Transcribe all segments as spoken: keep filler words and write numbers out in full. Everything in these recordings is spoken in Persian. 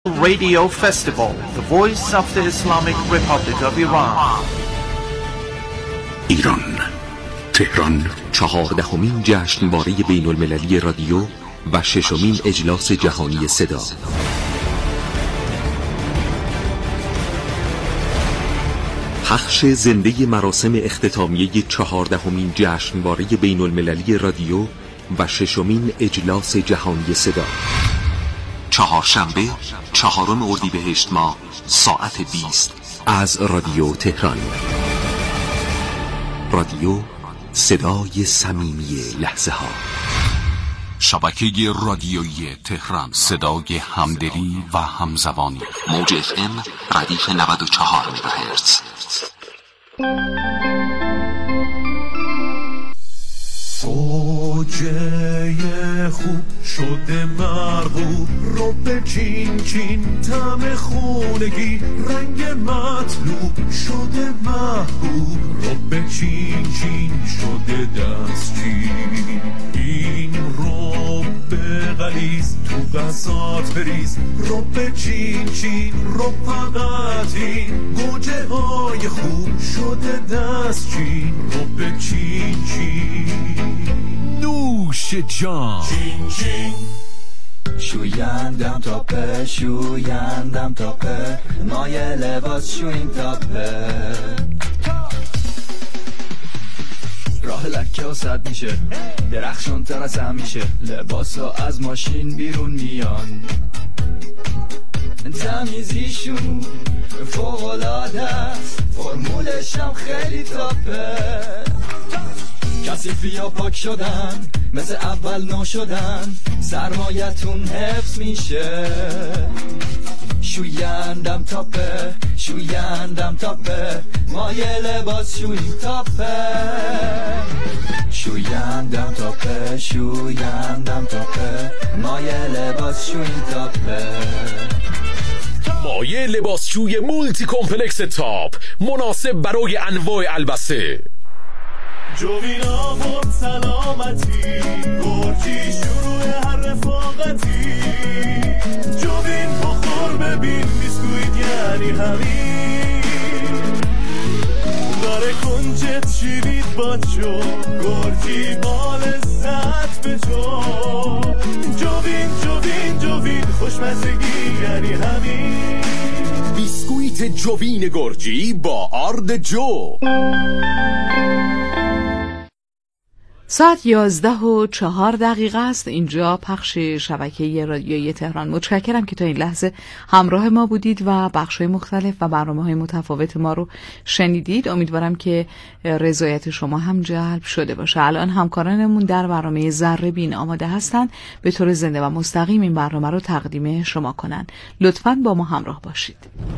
Radio Festival, the voice of the Islamic Republic of Iran. ایران، تهران، چهاردهمین جشنواره بین المللی رادیو و ششمین اجلاس جهانی صدا. پخش زنده مراسم اختتامیه چهاردهمین جشنواره بین المللی رادیو و ششمین اجلاس جهانی صدا. چهارشنبه چهارم اردیبهشت ماه ساعت بیست از رادیو تهران. رادیو، صدای صمیمی لحظه ها. شبکه رادیویی تهران، صدای همدلی و همزبانی. موج اف ام ردیف نود و چهار مگاهرتز. گوجه خوب شده مرغوب رو به چین چین طعم خونگی رنگ مطلوب شده محبوب رو به چین چین شده دستچین. این رو به غلیظ تو قصات بریز رو به چین چین رو فقط این گوجه های خوب شده دستچین رو به چین چین. نوش جان چین چین. شویندم تاپه شویندم تاپه مایه لباس شوین تاپه راه لکه و صد میشه درخشان تر از همیشه لباس ها از ماشین بیرون میان تمیزیشون فوق‌العاده است فرمولش هم خیلی تاپه کثیفی ها پاک شدن مثل اول نو شدن سرمایتون حفظ میشه شویندم تاپه شویندم تاپه مایه لباس شویم تاپه شویندم تاپه شویندم تاپه مایه لباس شویم تاپه. مایه لباسشوی مولتی کمپلکس تاپ مناسب برای انواع البسه. جوین آمون سلامتی گرچی شروع هر رفاقتی جوین بخور ببین بیسکویت یعنی همین داره کنجت شیرید باچو گرچی بال لذت بچو جوین جوین جوین خوشمزگی یعنی همین بیسکویت جوین گرجی با آرد جو. ساعت یازده و چهار دقیقه است. اینجا پخش شبکه رادیویی تهران. متشکرم که تا این لحظه همراه ما بودید و بخش‌های مختلف و برنامه‌های متفاوت ما رو شنیدید. امیدوارم که رضایت شما هم جلب شده باشه. الان همکارانمون در برنامه ذره بین آماده هستند به طور زنده و مستقیم این برنامه رو تقدیم شما کنند. لطفاً با ما همراه باشید.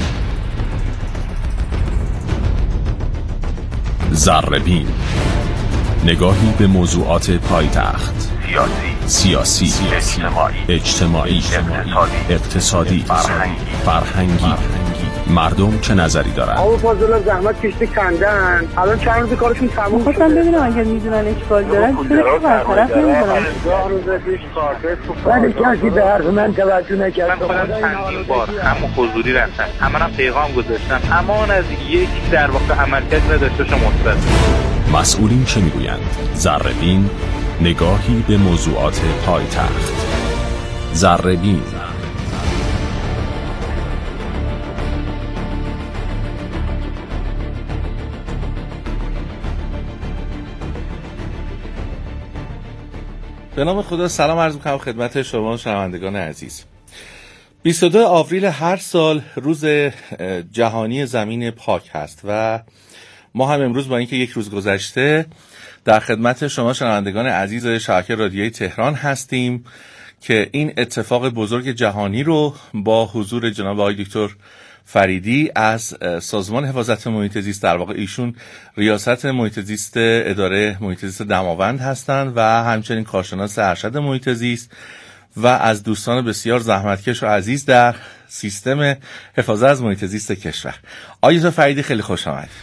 ذره بین، نگاهی به موضوعات پایتخت، سیاسی، سیاسی، اجتماعی، اجتماعی، اقتصادی، اقتصادی، فرهنگی، فرهنگی. مردم چه نظری دارن؟ آقا فاضل زحمت کشته کندن، الان چند روز کارشون تموم شده. خواستم ببینم اگه میدونن اشکال دارن چرا برطرف نمی‌کنن؟ ولی کسی به حرف من توجه نکرد. من خودم چندین بار همون حضوری رفتم، همونم پیغام گذاشتم، امان از یک در واقع عملکرد نداشته شما مثبت. مسئولین چه میگویند؟ ذره بین، نگاهی به موضوعات پایتخت. ذره بین. به نام خدا سلام عرض می‌کنم خدمت شما شنوندگان عزیز. بیست و دو آوریل هر سال روز جهانی زمین پاک هست و ما هم امروز با اینکه یک روز گذشته در خدمت شما شنوندگان عزیز شبکه رادیویی تهران هستیم که این اتفاق بزرگ جهانی رو با حضور جناب آقای دکتر فریدی از سازمان حفاظت محیط زیست، در واقع ایشون ریاست محیط زیست اداره محیط زیست دماوند هستند و همچنین کارشناس ارشد محیط زیست و از دوستان بسیار زحمتکش و عزیز در سیستم حفاظت از محیط زیست کشور. آقای دکتر فریدی خیلی خوش آمدید.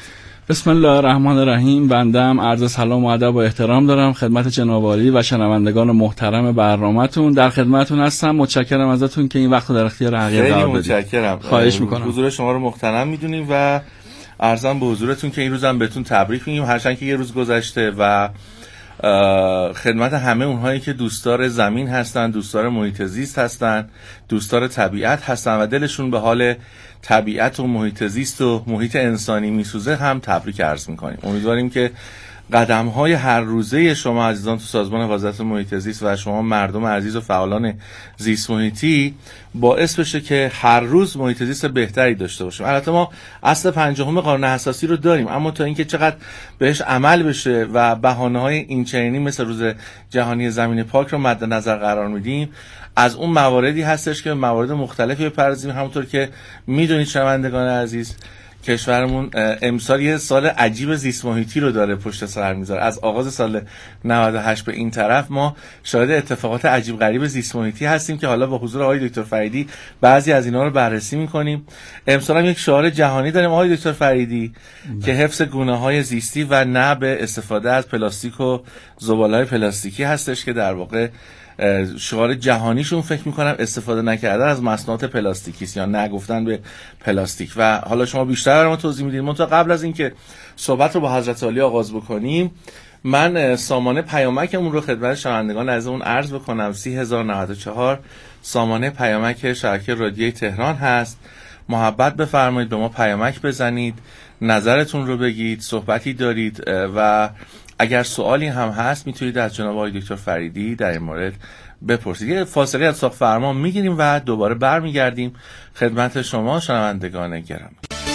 بسم الله الرحمن الرحیم. بندم عرض سلام و ادب و احترام دارم خدمت جناب عالی و شنوندگان محترم برنامه‌تون. در خدمتتون هستم. متشکرم ازتون که این وقت رو در اختیار حقیقت قرار دادید. خیلی متشکرم. خواهش میکنم. حضور شما رو محترم میدونیم و عرضم به حضورتون که این روزم بهتون تبریک میگیم، هرچند که یه روز گذشته و خدمت همه اونهایی که دوستدار زمین هستن، دوستدار محیط زیست هستن، دوستدار طبیعت هستن و دلشون به حال طبیعت و محیط زیست و محیط انسانی میسوزه هم تبریک عرض میکنیم. امیدواریم که قدم های هر روزه شما عزیزان تو سازمان حفاظت محیط زیست و شما مردم عزیز و فعالان زیست محیطی باعث بشه که هر روز محیط زیست بهتری داشته باشیم. البته ما اصل پنجم قانون حساسی رو داریم، اما تا اینکه چقدر بهش عمل بشه و بهانه‌های این چنینی مثل روز جهانی زمین پاک رو مد نظر قرار میدیم، از اون مواردی هستش که موارد مختلفی بپردازیم. همونطور که میدونید شنوندگان عزیز، کشورمون امسال یه سال عجیب زیست محیطی رو داره پشت سر میذاره. از آغاز سال نود و هشت به این طرف ما شاهد اتفاقات عجیب غریب زیست محیطی هستیم که حالا با حضور آقای دکتر فریدی بعضی از اینا رو بررسی میکنیم. امسال هم یک شعار جهانی داریم آقای دکتر فریدی م. که حفظ گونه‌های زیستی و نه به استفاده از پلاستیک و زباله‌های پلاستیکی هستش که در واقع شعار جهانیشون فکر میکنم استفاده نکردن از مصنوعات پلاستیکی است یا نگفتن به پلاستیک. و حالا شما بیشتر برام توضیح میدید. من تا قبل از اینکه صحبت رو با حضرت عالی آغاز بکنیم، من سامانه پیامکمون رو خدمت شنوندگان عزیزمون عرض بکنم. سی هزار و نود و چهار سامانه پیامک شبکه رادیوی تهران هست. محبت بفرمایید به ما پیامک بزنید، نظرتون رو بگید، صحبتی دارید و اگر سوالی هم هست میتونید از جناب آقای دکتر فریدی در این مورد بپرسید. یه فاصله از اتاق فرمان میگیریم و دوباره برمیگردیم خدمت شما شنوندگان گرامی.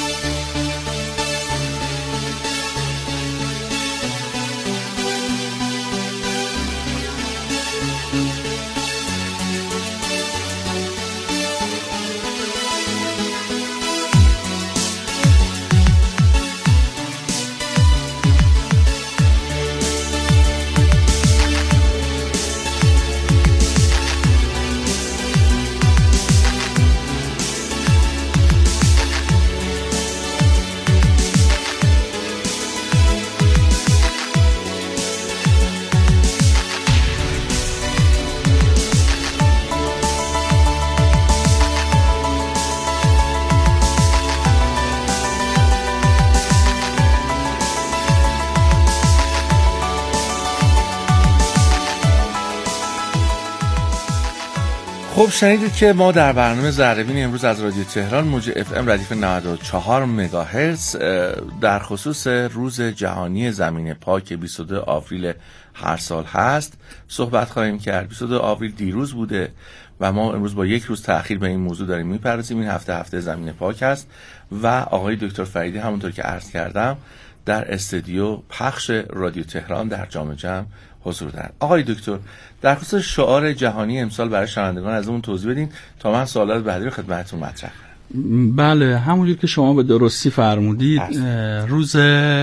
خب شنیدید که ما در برنامه ذره‌بین امروز از رادیو تهران موج اف ام ردیف نود و چهار مگاهرتز در خصوص روز جهانی زمین پاک بیست و دو آوریل هر سال هست صحبت خواهیم کرد. بیست و دو آوریل دیروز بوده و ما امروز با یک روز تأخیر به این موضوع داریم میپردازیم. این هفته هفته زمین پاک هست و آقای دکتر فریدی همونطور که عرض کردم در استودیو پخش رادیو تهران در جام جم حضور دارن. آقای دکتر در خصوص شعار جهانی امسال برای شنوندگان از اون توضیح بدین تا من سوالات بعدی رو خدمتتون مطرح کنم. بله، همونجور که شما به درستی فرمودید روز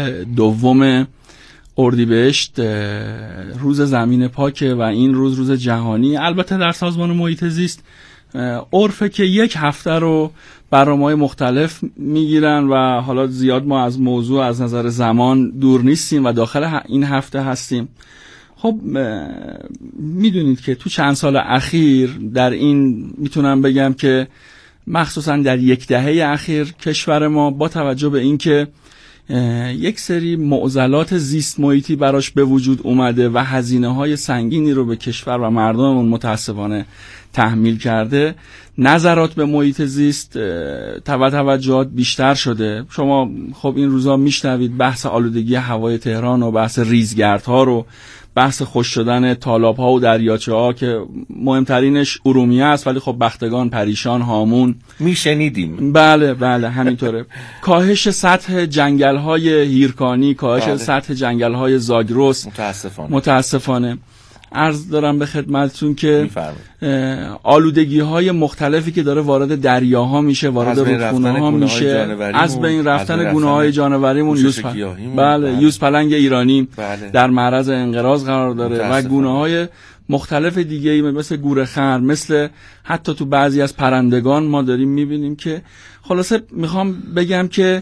دوم اردیبهشت روز زمین پاکه و این روز روز جهانی. البته در سازمان محیط زیست عرفه که یک هفته رو برنامه‌های مختلف میگیرن و حالا زیاد ما از موضوع از نظر زمان دور نیستیم و داخل این هفته هستیم. خب میدونید که تو چند سال اخیر در این میتونم بگم که مخصوصا در یک دهه اخیر کشور ما با توجه به اینکه یک سری معضلات زیست محیطی براش به وجود اومده و هزینه‌های سنگینی رو به کشور و مردممون متاسفانه تحمیل کرده، نظرات به محیط زیست توجهات بیشتر شده. شما خب این روزا میشنوید بحث آلودگی هوای تهران و بحث ریزگردها رو، بحث خشک شدن تالاب‌ها و دریاچه‌ها که مهمترینش ارومیه است، ولی خب بختگان، پریشان، هامون میشنیدیم. بله بله همینطوره. کاهش سطح جنگل‌های هیرکانی، کاهش بله. سطح جنگل‌های زاگرس متاسفانه متاسفانه عرض دارم به خدمتتون که آلودگی‌های مختلفی که داره وارد دریاها میشه، وارد رودخونه‌ها میشه، از بین رفتن گونه‌های جانوریمون، یوز پ... بله, بله یوز پلنگ ایرانی بله. در معرض انقراض قرار داره و گونه‌های مختلف دیگه‌ای مثل گورخر، مثل حتی تو بعضی از پرندگان ما داریم میبینیم که خلاصه میخوام بگم که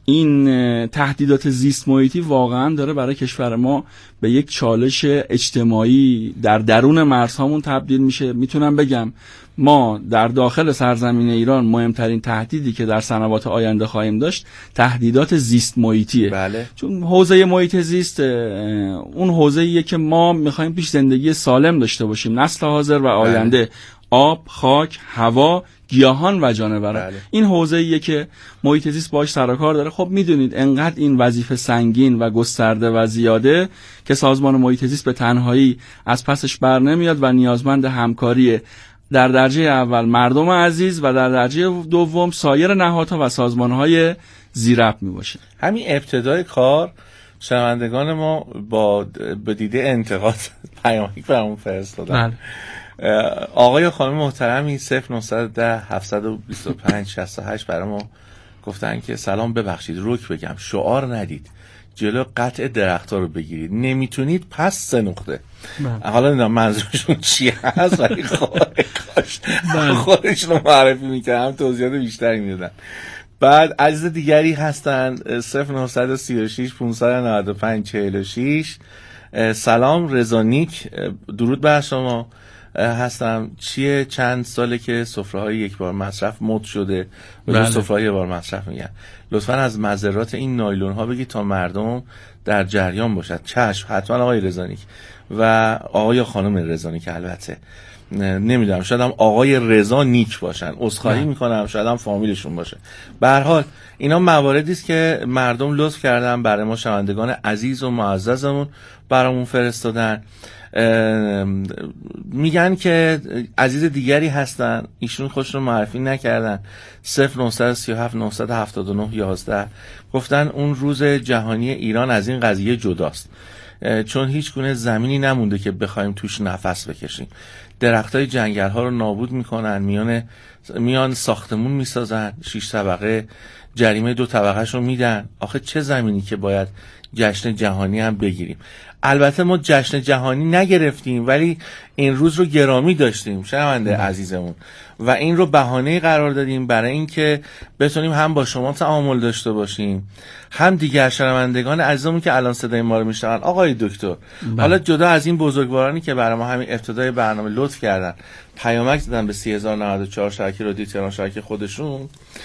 این تهدیدات زیست محیطی واقعا داره برای کشور ما به یک چالش اجتماعی در درون مرزهامون تبدیل میشه. میتونم بگم ما در داخل سرزمین ایران مهمترین تهدیدی که در سنوات آینده خواهیم داشت تهدیدات زیست محیطیه. بله. چون حوزه محیط زیست اون حوزه‌ایه که ما میخوایم پیش زندگی سالم داشته باشیم، نسل حاضر و آینده. بله. آب، خاک، هوا، گیاهان و جانوران. بله. این حوزه‌ایه که محیط زیست باهاش سر و کار داره. خب میدونید انقدر این وظیفه سنگین و گسترده و زیاده که سازمان محیط زیست به تنهایی از پسش بر نمیاد و نیازمند همکاری در درجه اول مردم عزیز و در درجه دوم سایر نهادها و سازمان‌های ذی‌ربط میباشه. همین ابتدای کار شنوندگان ما با به دیده انتقاد پیامی برامون فرستادن. آقای و خانم محترمی صفر نهصد و ده هفتصد و بیست و پنج شصت و هشت برای ما گفتن که سلام، ببخشید رک بگم، شعار ندید، جلو قطع درخت‌ها رو بگیرید، نمیتونید پس سه نقطه. حالا نمیدونم منظورشون چی هست ولی خواهش خودشون رو معرفی میکنم، توضیحات بیشتری میدادن. بعد عزیز دیگری هستن صفر نهصد و سی و شش پانصد و نود و پنج چهل و شش. سلام رضانیک، درود بر شما. هستم چیه چند ساله که سفره‌های یک بار مصرف مد شده و بله. سفره‌های یک بار مصرف میگن. لطفاً از مضرات این نایلون ها بگید تا مردم در جریان باشد. چشم، حتما آقای رضانیک و آقای خانم رضانیک. البته نمیدونم شاید هم آقای رضا نیک باشن، عذرخواهی میکنم، شاید هم فامیلشون باشه. به هر حال اینا مواردی است که مردم لطف کردن برای ما شنوندگان عزیز و معززمون برامون فرستادن. میگن که عزیز دیگری هستن، ایشون خودشون معرفی نکردن، صفر نهصد و سی و هفت نهصد و هفتاد و نه یازده گفتن اون روز جهانی ایران از این قضیه جداست، چون هیچ گونه زمینی نمونده که بخوایم توش نفس بکشیم. درختای جنگل ها رو نابود میکنن، میان میان ساختمون میسازن، شش طبقه، جریمه دو طبقهش رو میدن. آخه چه زمینی که باید جشن جهانی هم بگیریم؟ البته ما جشن جهانی نگرفتیم ولی این روز رو گرامی داشتیم شنونده عزیزمون و این رو بهانه قرار دادیم برای اینکه بتونیم هم با شما تعامل داشته باشیم، هم دیگر شنوندگان عزیزمون که الان صدای ما رو میشنون. آقای دکتر بله. حالا جدا از این بزرگوارانی که برای ما همین ابتدای برنامه لطف کردن، پیامک دادن به سی هزار و نود و چهار شبکه رادیو تهران شبکه خودشون،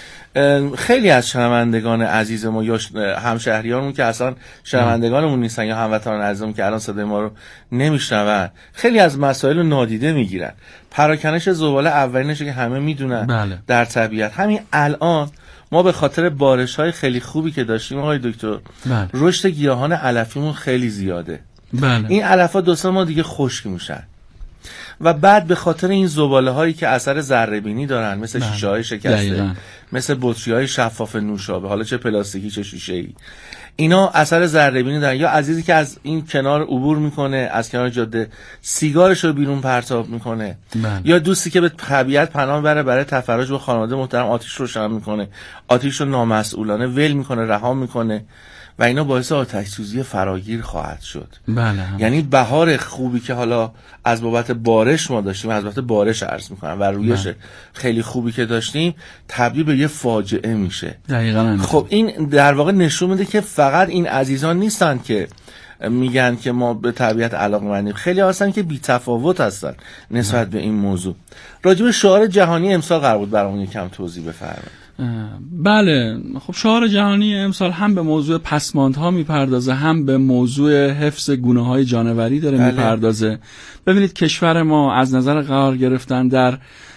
خیلی از شنوندگان عزیز ما یا همشهریانمون که اصلا شنوندگانمون نیستن یا هموطنان عزیزمون که الان صدای ما رو نمیشنون، خیلی از مسائل رو نادیده میگیرن. پراکنش زباله اولینش که همه میدونن بله. در طبیعت همین الان ما به خاطر بارش‌های خیلی خوبی که داشتیم آقای دکتر بله. رشد گیاهان علفیمون خیلی زیاده بله. این علف‌ها دو سه ماه دیگه خشک میشن و بعد به خاطر این زباله هایی که اثر ذره بینی دارن، مثل بله. شیشه های شکسته دقیقا. مثل بطری های شفاف نوشابه، حالا چه پلاستیکی چه شیشه ای، اینا اثر ذره بینی دارن. یا عزیزی که از این کنار عبور میکنه، از کنار جاده سیگارش رو بیرون پرتاب میکنه بله. یا دوستی که به طبیعت پناه میبره برای تفرج با خانواده محترم آتش روشن میکنه، آتش رو نامسئولانه ول میکنه، رها میکنه و اینا باعث آتش سوزی فراگیر خواهد شد. بله. یعنی بهار خوبی که حالا از بابت بارش ما داشتیم، از بابت بارش عرض میکنم و رویش بله. خیلی خوبی که داشتیم تبدیل به یه فاجعه میشه. دقیقاً. خب این در واقع نشون میده که فقط این عزیزان نیستن که میگن که ما به طبیعت علاقه‌مندیم، خیلی هستن که بی‌تفاوت هستن نسبت به این موضوع. راجع به شعار جهانی امسال قرار بود برامون یکم توضیح بفرمایید. بله خب شعار جهانی امسال هم به موضوع پسماندها میپردازه، هم به موضوع حفظ گونه‌های جانوری داره بله. میپردازه. ببینید کشور ما از نظر قرار گرفتن در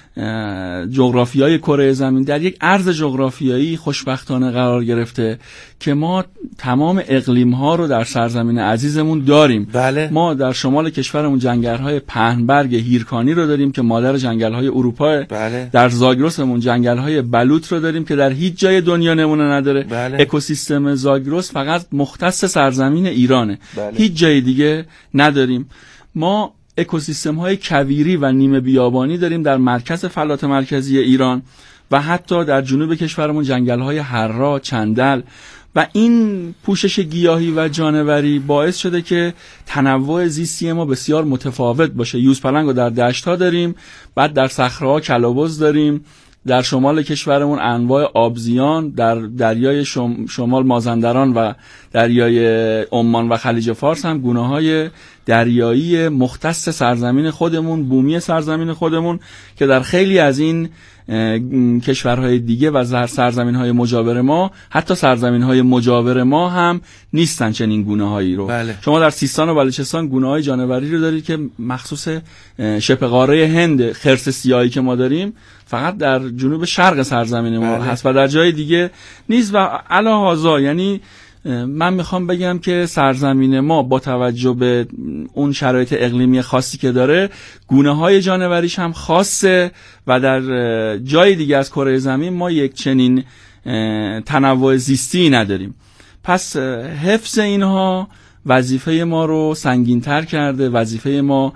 جغرافیای کره زمین در یک عرض جغرافیایی خوشبختانه قرار گرفته که ما تمام اقلیم‌ها رو در سرزمین عزیزمون داریم. بله. ما در شمال کشورمون جنگل‌های پهنبرگ هیرکانی رو داریم که مادر جنگل‌های اروپا. بله. در زاگرسمون جنگل‌های بلوط رو داریم که در هیچ جای دنیا نمونه نداره. بله. اکوسیستم زاگرس فقط مختص سرزمین ایرانه. بله. هیچ جای دیگه نداریم. ما اکوسیستم های کویری و نیمه بیابانی داریم در مرکز فلات مرکزی ایران و حتی در جنوب کشورمون جنگل های حرا، چندل و این پوشش گیاهی و جانوری باعث شده که تنوع زیستی ما بسیار متفاوت باشه. یوزپلنگ رو در دشت ها داریم، بعد در صخره ها کلابز داریم، در شمال کشورمون انواع آبزیان، در دریای شم... شمال مازندران و دریای عمان و خلیج فارس هم گونه‌های دریایی مختص سرزمین خودمون، بومی سرزمین خودمون که در خیلی از این کشورهای دیگه و سرزمین‌های مجاور ما، حتی سرزمین‌های مجاور ما هم نیستن چنین گونه‌هایی رو. بله. شما در سیستان و بلوچستان گونه‌های جانوری رو دارید که مخصوص شبه قاره هند، خرس سیاهی که ما داریم فقط در جنوب شرق سرزمین ما بله. هست و در جای دیگه نیست. و علاوه یعنی من میخوام بگم که سرزمین ما با توجه به اون شرایط اقلیمی خاصی که داره، گونه‌های جانوریش هم خاصه و در جای دیگه از کره زمین ما یک چنین تنوع زیستی نداریم. پس حفظ اینها وظیفه ما رو سنگین‌تر کرده. وظیفه ما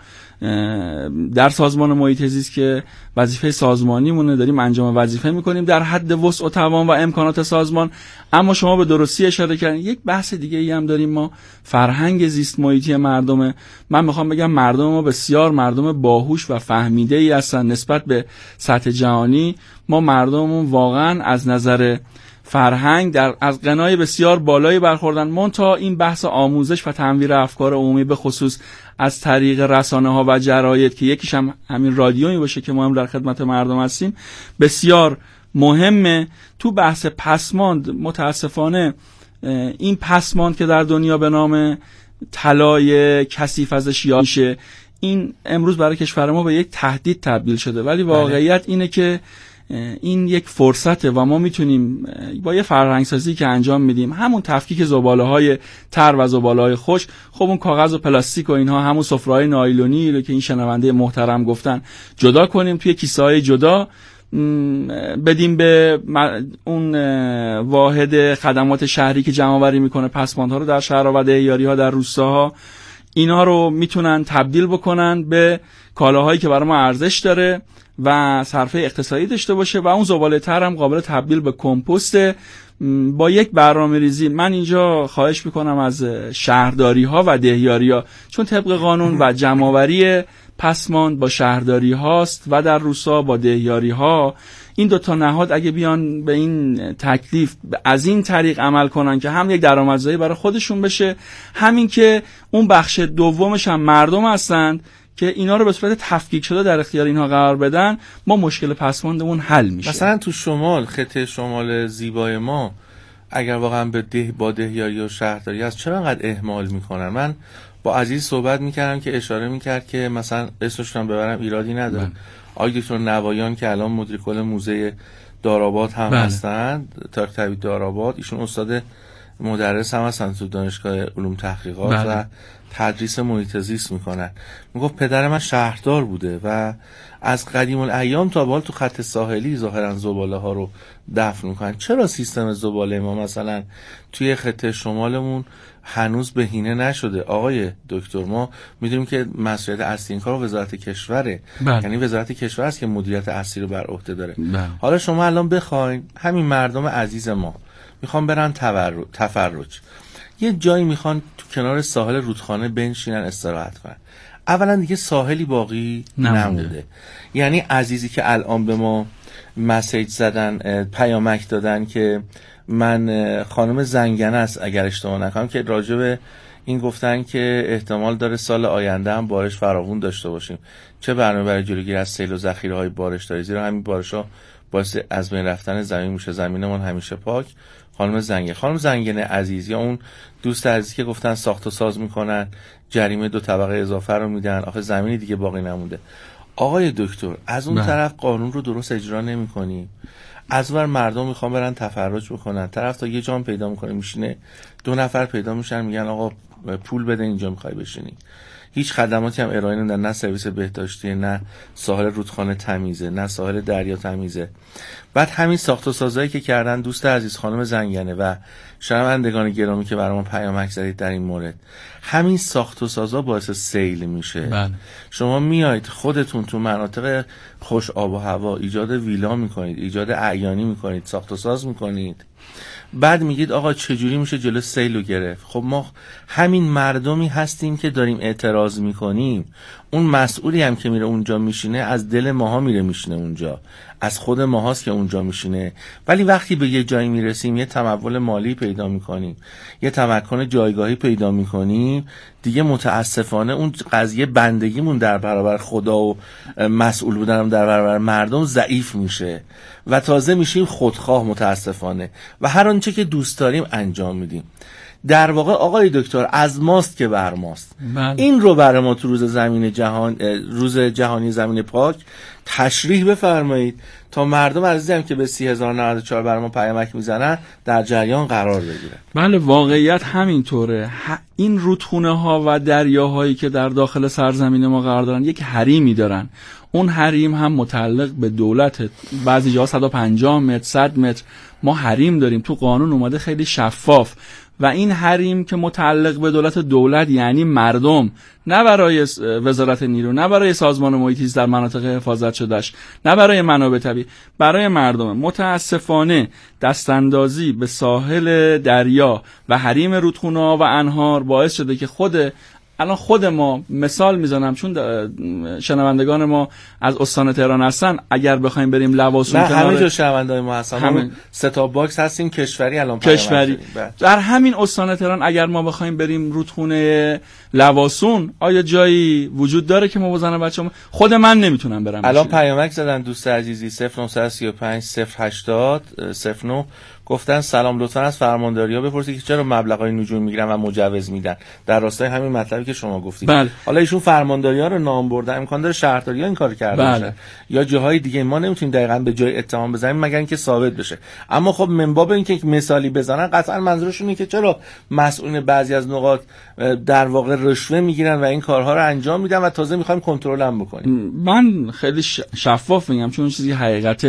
در سازمان محیط زیست که وظیفه سازمانی مونه، داریم انجام وظیفه میکنیم در حد وسع و توان و امکانات سازمان. اما شما به درستی اشاره کردین، یک بحث دیگه ای هم داریم ما، فرهنگ زیست محیطی مردمه. من میخوام بگم مردم ما بسیار مردم باهوش و فهمیده ای هستن نسبت به سطح جهانی. ما مردممون واقعا از نظر فرهنگ در از قنای بسیار بالایی برخوردن. منتها این بحث آموزش و تنویر افکار عمومی به خصوص از طریق رسانه ها و جراید که یکیش هم همین رادیویی باشه که ما هم در خدمت مردم هستیم، بسیار مهمه. تو بحث پسماند متاسفانه این پسماند که در دنیا به نام طلای کثیف ازش یاد میشه، این امروز برای کشور ما به یک تهدید تبدیل شده. ولی واقعیت اینه که این یک فرصته و ما میتونیم با یه فرهنگسازی که انجام میدیم، همون تفکیک زباله‌های تر و زباله‌های خوش، خب اون کاغذ و پلاستیک و اینها، همون سفره‌های نایلونی رو که این شنونده محترم گفتن جدا کنیم، توی کیسه‌های جدا بدیم به اون واحد خدمات شهری که جمع‌آوری میکنه پسماندها رو در شهرها و دهیاری‌ها در روستاها. اینا رو میتونن تبدیل بکنن به کالاهایی که برای ما ارزش داره و صرفه اقتصادی داشته باشه و اون زباله تر هم قابل تبدیل به کمپوست. با یک برنامه‌ریزی من اینجا خواهش میکنم از شهرداری ها و دهیاری ها، چون طبق قانون و جمع‌آوری پسماند با شهرداری هاست و در روستا با دهیاری ها، این دو تا نهاد اگه بیان به این تکلیف از این طریق عمل کنن که هم یک درآمدزایی برای خودشون بشه، همین که اون بخش دومش هم مردم هستند که اینا رو به صورت تفکیک شده در اختیار اینها قرار بدن، ما مشکل پسماندمون حل میشه. مثلا تو شمال، خطه شمال زیبای ما، اگر واقعا به ده با دهیاری و شهرداری هست، چرا انقدر اهمال میکنن؟ من با عزیز صحبت میکردم که اشاره میکرد که مثلا اسمشون ببرم ایرادی نداره، آقای دکتر نوایان که الان مدیر کل موزه داراباد هم بله. هستند، تاریخ طبیعی داراباد، ایشون استاد مدرس هم هستن تو دانشگاه علوم تحقیقات بله. و تدریس محیط زیست میکنن. میگفت پدر من شهردار بوده و از قدیم الایام تا به حال تو خط ساحلی ظاهرا زباله ها رو دفن میکنن. چرا سیستم زباله ما مثلا توی خط شمالمون هنوز بهینه نشده؟ آقای دکتر، ما میدونیم که مسئولیت اصلی این کار وزارت کشوره، بله. یعنی وزارت کشور است که مدیریت اصلی رو بر عهده داره. بله. حالا شما الان بخواید همین مردم عزیز ما میخوان برن تفرج، یه جایی میخوان تو کنار ساحل رودخانه بنشینن استراحت کنن، اولا دیگه ساحلی باقی نمونده. نمونده. یعنی عزیزی که الان به ما مسیج زدن، پیامک دادن که من خانم زنگنه است اگر اشتباه نکنم، که راجب این گفتن که احتمال داره سال آینده هم بارش فراوون داشته باشیم، چه برنامه برای جلوگیری از سیل و ذخیره‌های بارش دارید؟ زیرا همین بارش‌ها باعث از بین رفتن زمین میشه، زمینمون همیشه پاک. خانم زنگنه خانم زنگنه عزیز، یا اون دوست عزیزی که گفتن ساخت و ساز میکنن، جریمه دو طبقه اضافه رو میدن، آخه زمینی دیگه باقی نمونده. آقای دکتر، از اون بله. طرف قانون رو درست اجرا نمی‌کنی، از ور مردم میخوان برن تفرج بکنن، طرف تا یه جام پیدا میکنه میشینه، دو نفر پیدا میشن میگن آقا پول بده اینجا میخوای بشینی. هیچ خدماتی هم ارائه نمیدن، نه سرویس بهداشتی، نه ساحل رودخانه تمیزه، نه ساحل دریا تمیزه. بعد همین ساخت و سازایی که کردن دوست عزیز خانم زنگنه و شنوندگان گرامی که برام پیامک زدید در این مورد، همین ساخت و سازا باعث سیل میشه. بله. شما میایید خودتون تو مناطق خوش آب و هوا ایجاد ویلا میکنید، ایجاد اعیانی میکنید، ساخت و ساز میکنید، بعد میگید آقا چجوری میشه جلو سیل رو گرفت. خب ما همین مردمی هستیم که داریم اعتراض میکنیم، اون مسئولی هم که میره اونجا میشینه از دل ماها میره میشینه اونجا، از خود ماهاست که اونجا میشینه. ولی وقتی به یه جایی میرسیم، یه تمول مالی پیدا میکنیم، یه تمکن جایگاهی پیدا میکنیم، دیگه متاسفانه اون قضیه بندگیمون در برابر خدا و مسئول بودنم در برابر مردم ضعیف میشه و تازه میشیم خودخواه متاسفانه و هر آنچه که دوست داریم انجام میدیم. در واقع آقای دکتر از ماست که بر ماست. بله. این رو برای ما تو روز زمین جهان روز جهانی زمین پاک تشریح بفرمایید تا مردم عزیزی هم که به سی هزار و نود و چهار برای ما پیامک میزنن در جریان قرار بگیرن. بله واقعیت همینطوره. این رودخونه ها و دریاهایی که در داخل سرزمین ما قرار دارن یک حریمی دارن. اون حریم هم متعلق به دولت، بعضی جاها صد و پنجاه متر صد متر ما حریم داریم، تو قانون اومده خیلی شفاف. و این حریم که متعلق به دولت دولت یعنی مردم، نه برای وزارت نیرو، نه برای سازمان محیط زیست در مناطق حفاظت شدهش، نه برای منابع طبیعی، برای مردم. متاسفانه دستاندازی به ساحل دریا و حریم رودخونه‌ها و انهار باعث شده که خود الان خود ما مثال میزنم چون شنوندگان ما از استان تهران هستن، اگر بخوایم بریم لواسون، نه همه جا شنوندای ما هستن، همه ستاپ باکس هستیم کشوری الان کشوری در همین استان تهران اگر ما بخوایم بریم رودخونه لواسون، آیا جایی وجود داره که ما بزنه بچه‌ها؟ خود من نمیتونم برم. الان پیامک زدن دوست عزیزی صفر نه سه پنج صفر هشتاد صفر نه گفتن سلام، لطفا از فرمانداری‌ها بپرسید که چرا مبلغای نجوم میگیرن و مجوز میدن، در راستای همین مطلبی که شما گفتید. بله. حالا ایشون فرمانداری‌ها رو نام بردن، امکان داره شهرداری‌ها این کارو کرده بله. باشه یا جاهای دیگه، ما نمیتونیم دقیقاً به جای اتهام بزنیم مگر اینکه ثابت بشه. اما خب من باب اینکه مثالی بزنن، قطعا منظورشون اینه که چرا مسئولین بعضی از نقاط در واقع رشوه میگیرن و این کارها رو انجام میدن و تازه میخوایم کنترل هم بکنیم. من خیلی شفاف میگم چون چیزی حقیقت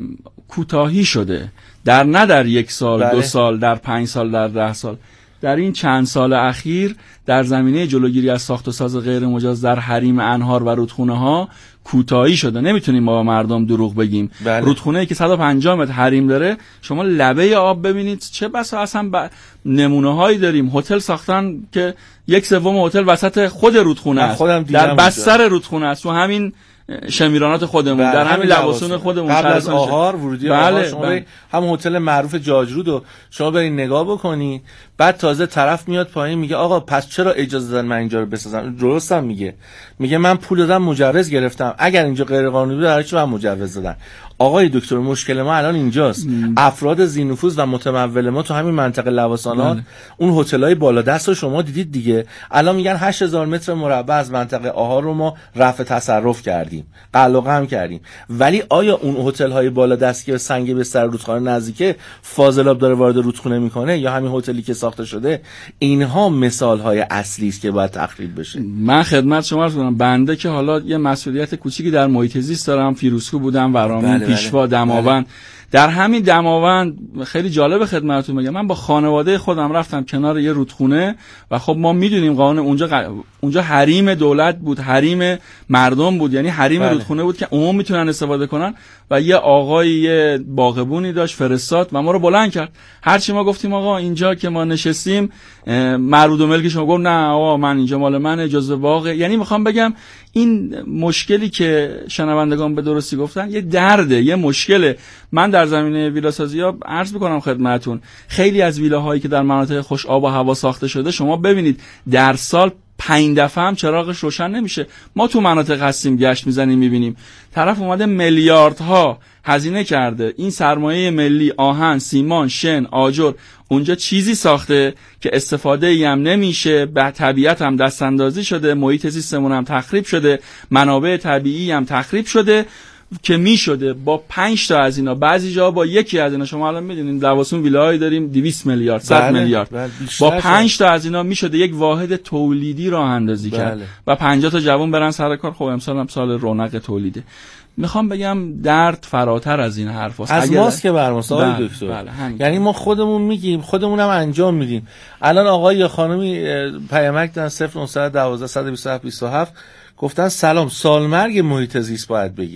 کوتاهی شده، در نه در یک سال بله. دو سال، در پنج سال، در ده سال، در این چند سال اخیر در زمینه جلوگیری از ساخت و ساز غیر مجاز در حریم انهار و رودخونه ها کوتاهی شده. نمیتونیم ما با مردم دروغ بگیم. بله. رودخونه‌ای که صد و پنجاه متر حریم داره، شما لبه آب ببینید چه بسا اصلا ب... نمونه هایی داریم. هتل ساختن که یک سوم هتل وسط خود رودخونه است، در بستر رودخونه است، و همین شمیرانات خودمون بله. در همین لواسون خودمون قبل از آهار ورودی بله. آهار شما بله. هم هتل معروف جاجرود رو شما برید نگاه بکنید، بعد تازه طرف میاد پایین میگه آقا پس چرا اجازه دادن من اینجا رو بسازم؟ درستم میگه میگه من پول دادم مجوز گرفتم، اگر اینجا غیر قانونی بود برای چی من مجوز دادن؟ آقای دکتر مشکل ما الان اینجاست. م. افراد ذی‌نفوذ و متمول ما تو همین منطقه لواسانات، اون هتل‌های بالا دست رو شما دیدید دیگه، الان میگن هشت هزار متر مربع از منطقه آهار رو ما رفع تصرف کردیم، قلقه هم کردیم. ولی آیا اون هتل‌های بالا دست که سنگ بستر رودخانه نزدیکه فاضلاب داره وارد رودخونه میکنه، یا همین هتلی که ساخته شده؟ اینها مثال‌های اصلی است که باید تخریب بشه. من خدمت شما عرض کنم، بنده که حالا یه مسئولیت کوچیکی در محیط زیست دارم، فیروزکو بودم، ورامین، پیشوا، دماوند. بله. در همین دماوند خیلی جالب خدمتتون بگم، من با خانواده خودم رفتم کنار یه رودخونه و خب ما میدونیم قانون اونجا ق... اونجا حریم دولت بود، حریم مردم بود، یعنی حریم بله. رودخونه بود که عموم میتونن استفاده کنن. و یه آقایی یه باغبونی داشت فرستاد و ما رو بلند کرد. هرچی ما گفتیم آقا اینجا که ما نشستیم معروض و ملک شما، گفت نه آقا من اینجا مال منه، جزء باغه. یعنی میخوام بگم این مشکلی که شنوندگان به درستی گفتن یه درده، یه مشکله. من در زمینه ویلاسازی ها عرض میکنم خدمتتون، خیلی از ویلاهایی که در مناطق خوش آب و هوا ساخته شده، شما ببینید در سال پنج دفعه هم چراغش روشن نمیشه. ما تو مناطق هستیم گشت میزنیم میبینیم طرف اومده میلیاردها هزینه کرده، این سرمایه ملی، آهن، سیمان، شن، آجر، اونجا چیزی ساخته که استفاده ای هم نمیشه، به طبیعت هم دست اندازی شده، محیط زیستمون هم تخریب شده، منابع طبیعی هم تخریب شده که میشده با پنج تا از اینا، بعضی جا با یکی از اینا. شما الان میدونید لواسون ویلاهایی داریم دویست میلیارد، صد بله، میلیارد، بله، با پنج تا از اینا میشده یک واحد تولیدی راه اندازی بله. کرد و پنجاه تا جوان برن سر کار. خب امسال هم سال رونق تولیده. میخوام بگم درد فراتر از این حرف هست. از ماست که برماست آقای دکتر. بله، یعنی ما خودمون میگیم، خودمون هم انجام میدیم. الان آقای یا خانمی پیامک دادن صفر نه یک دو صد و بیست و هفت بیست و هفت گفتن سلام، سالمرگ محیط زیست باید بگیریم.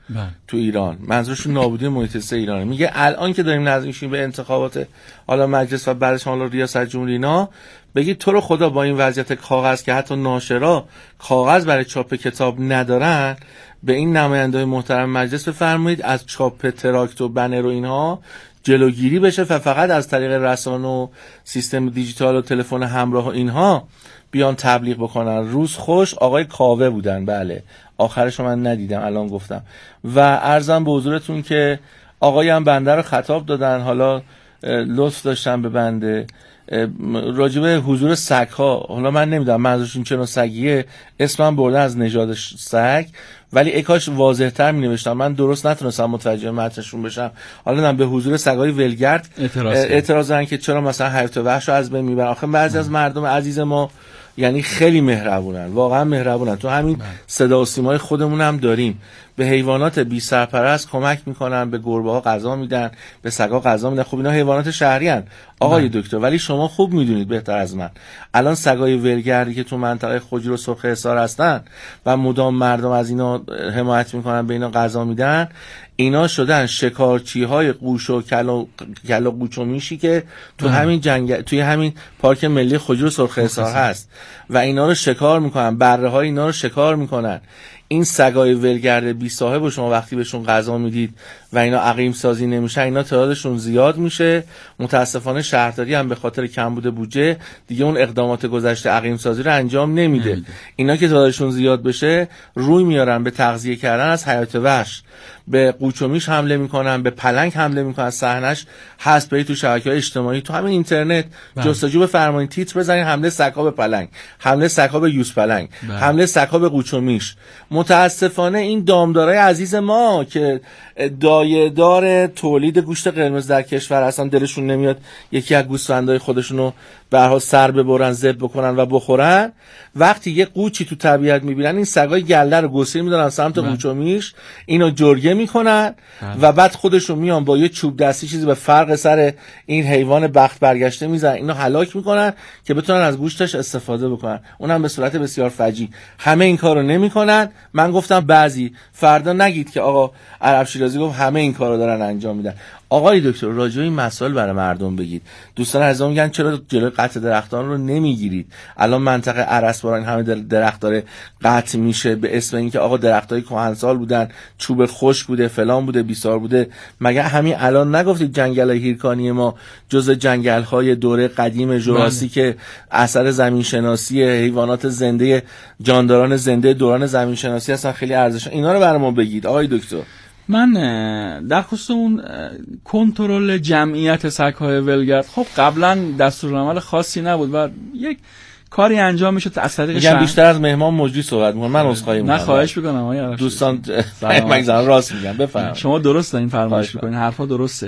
بله. تو ایران، منظورشون نابودی محیط زیست ایرانه. میگه الان که داریم نزدیک میشیم به انتخابات حالا مجلس و بعدش حالا ریاست جمهوری اینا، بگید تو رو خدا با این وضعیت کاغذ که حتی ناشرا کاغذ برای چاپ کتاب ندارن، به این نماینده‌های محترم مجلس بفرمایید از چاپ تراکت و بنر و اینها جلوگیری بشه و فقط از طریق رسانه و سیستم دیجیتال و تلفن همراه و اینها بیان تبلیغ بکنن. روز خوش آقای کاوه بودن، بله آخرش من ندیدم الان گفتم. و عرضم به حضورتون که آقای هم بنده رو خطاب دادن، حالا لطف داشتن به بنده راجبه حضور سگ ها. حالا من نمیدونم منظورشون چه نوع سگیه، اسمم برده از نژاد سگ، ولی ای کاش واضح تر می نوشتم، من درست نتونستم متوجه متنشون بشم. حالا من به حضور سگای ولگرد اعتراض, اعتراض دارن که چرا مثلا حیات وحش رو از بین میبرن. آخه بعضی از مردم عزیز ما یعنی خیلی مهربونن، واقعا مهربونن. تو همین صدا و سیمای خودمون هم داریم، به حیوانات بی سرپرست کمک میکنن، به گربه ها غذا میدن، به سگا غذا میدن. خب اینا حیوانات شهری ان آقای دکتر، ولی شما خوب میدونید بهتر از من الان سگای ولگردی که تو منطقه خجیر و سرخ حصار هستن و مدام مردم از اینا حمایت میکنن، به اینا غذا میدن، اینا شدن شکارچی های قوش و کلا کلا قوچ و میشی که تو همین جنگل، توی همین پارک ملی خجیر و سرخ حصار هست و اینا رو شکار میکنن، بره های اینا رو شکار میکنن. این سگای ولگرد بی صاحب و شما وقتی بهشون غذا میدید و اینا عقیم سازی نمیشه، اینا تعدادشون زیاد میشه. متاسفانه شهرداری هم به خاطر کمبود بودجه دیگه اون اقدامات گذشته عقیم سازی رو انجام نمیده. نمیده. اینا که تعدادشون زیاد بشه روی میارن به تغذیه کردن از حیات وحش، به قوچ و میش حمله میکنن، به پلنگ حمله میکنن. صحنش هست برید تو شبکه‌های اجتماعی، تو همین اینترنت جستجو بفرمایید، تیتر بزنید حمله سگ‌ها به پلنگ، حمله سگ‌ها به یوز پلنگ، بله. حمله سگ‌ها به قوچ و میش. متاسفانه این دامدارای عزیز ما که دایه‌دار تولید گوشت قرمز در کشور هستن، دلشون نمیاد یکی از گوسفندای خودشونو به هر حال سر ببرن، ذبح بکنن و بخورن. وقتی یه قوچی تو طبیعت میبینن، این سگای گله رو گسیل میدارن سمت قوچ و میش، اینو جرگه میکنن و بعد خودشون میان با یه چوب دستی چیزی به فرق سر این حیوان بخت برگشته میزنن، اینو هلاک میکنن که بتونن از گوشتش استفاده بکنن، اونم به صورت بسیار فجیع. همه این کارو نمیکنن. من گفتم بعضی، فردا نگید که آقا عرب شیرازی گفت همه این کارو دارن انجام میدن. آقای دکتر راجع به این مسائل برای مردم بگید. دوستان عزیزم میگن چرا جلوی قطع درختان رو نمیگیرید؟ الان منطقه ارسباران این همه درخت داره قطع میشه به اسم اینکه آقا درختای کهنسال بودن، چوب خشک بوده، فلان بوده، بیسار بوده. مگه همین الان نگفتید جنگل‌های هیرکانی ما جزء جنگل‌های دوره قدیم ژوراسیک اثر زمین شناسی حیوانات زنده، جانداران زنده دوران زمین شناسی هستن، خیلی ارزش. اینا رو برای ما بگید آقای دکتر. من در خصوص اون کنترل جمعیت سگ‌های ولگرد، خب قبلا دستورالعمل خاصی نبود و یک کاری انجام میشد از طریق شهر. بیشتر از مهمان مجری صحبت می‌کنم، من عذرخواهی می‌کنم. نه خواهش می‌کنم آقای دوستان، من راست میگم، بفرمایید. شما درست این فرمایش می‌کنین، حرفا درسته.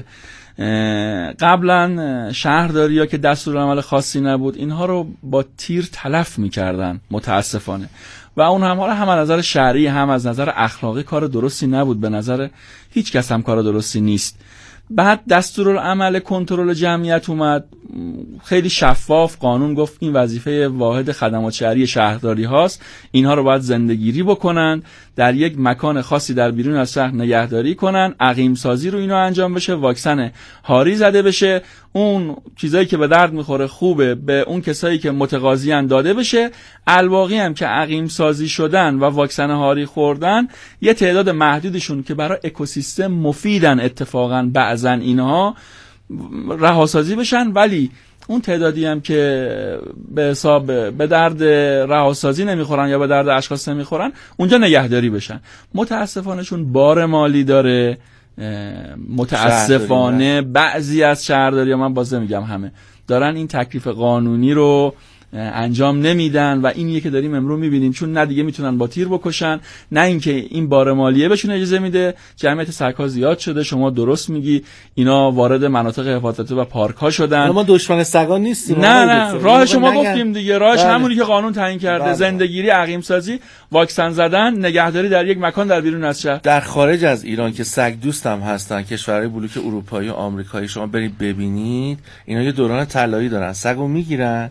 قبلا شهرداری‌ها که دستورالعمل خاصی نبود اینها رو با تیر تلف می‌کردن متاسفانه، و اون هم حالا هم از نظر شرعی هم از نظر اخلاقی کار درستی نبود، به نظر هیچ کس هم کار درستی نیست. بعد دستورالعمل کنترل جمعیت اومد، خیلی شفاف قانون گفت این وظیفه واحد خدمات شهری شهرداری هاست، اینها رو باید زندگیری بکنن، در یک مکان خاصی در بیرون از شهر نگهداری کنن، عقیم سازی رو اینا انجام بشه، واکسن هاری زده بشه، اون چیزایی که به درد میخوره خوبه به اون کسایی که متقاضیان داده بشه، الباقی هم که عقیم سازی شدن و واکسن هاری خوردن یه تعداد محدودشون که برای اکوسیستم مفیدن اتفاقا بعضا اینها رهاسازی بشن، ولی اون تعدادی هم که به حساب به درد رهاسازی نمیخورن یا به درد اشخاص نمیخورن اونجا نگهداری بشن. متاسفانه چون بار مالی داره، متاسفانه بعضی از شهرداری‌ها، من بازم میگم همه، دارن این تکلیف قانونی رو انجام نمیدن و اینیه که داریم امروز میبینیم، چون نه دیگه میتونن با تیر بکشن، نه اینکه این بار مالیه بهشون اجازه میده. جمعیت سگ‌ها زیاد شده، شما درست میگی، اینا وارد مناطق حفاظتی و پارک ها شدن. ما دشمن سگا نیستیم، نه نه راه شما نگن. گفتیم دیگه راهش بله. همونی که قانون تعیین کرده، بله. زندگیری، عقیم سازی، واکسن زدن، نگهداری در یک مکان در بیرون از شهر. در خارج از ایران که سگ دوست هم هستن، کشورهای بلوک اروپایی و آمریکایی، شما برید ببینید اینا یه دوران طلایی دارن، سگو میگیرن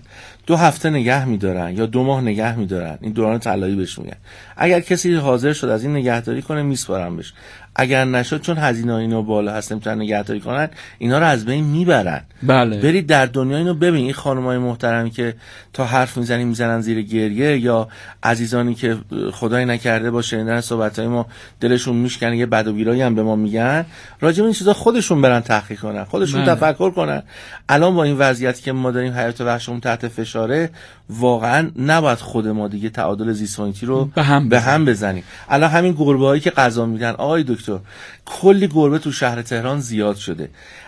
دو هفته نگه میدارن یا دو ماه نگه میدارن، این دوران طلایی بهش میگن. اگر کسی حاضر شد از این نگهداری کنه میسپارن بهش، اگر نشد چون هزینه اینا بالا هست نمیتونن نگهداری کنن، اینا رو از بین میبرن. بله. برید در دنیا اینو ببین، این خانمای محترمی که تا حرف میزنی میزنن زیر گریه، یا عزیزانی که خدای نکرده با شنیدن صحبتای ما دلشون میشکنه یه بد و بیرایی هم به ما میگن، راجع به این چیزا خودشون برن تحقیق کنن، خودشون بله. تفکر کنن. الان با این وضعیتی که ما داریم حیات وحشمون تحت فشاره، واقعا نباید خود ما دیگه تعادل زیست محیطی رو به هم, به هم بزنیم. الان همین گربه‌هایی که غذا میدن، آقای دکتر، کلی گربه تو شهر تهران زیاد شده.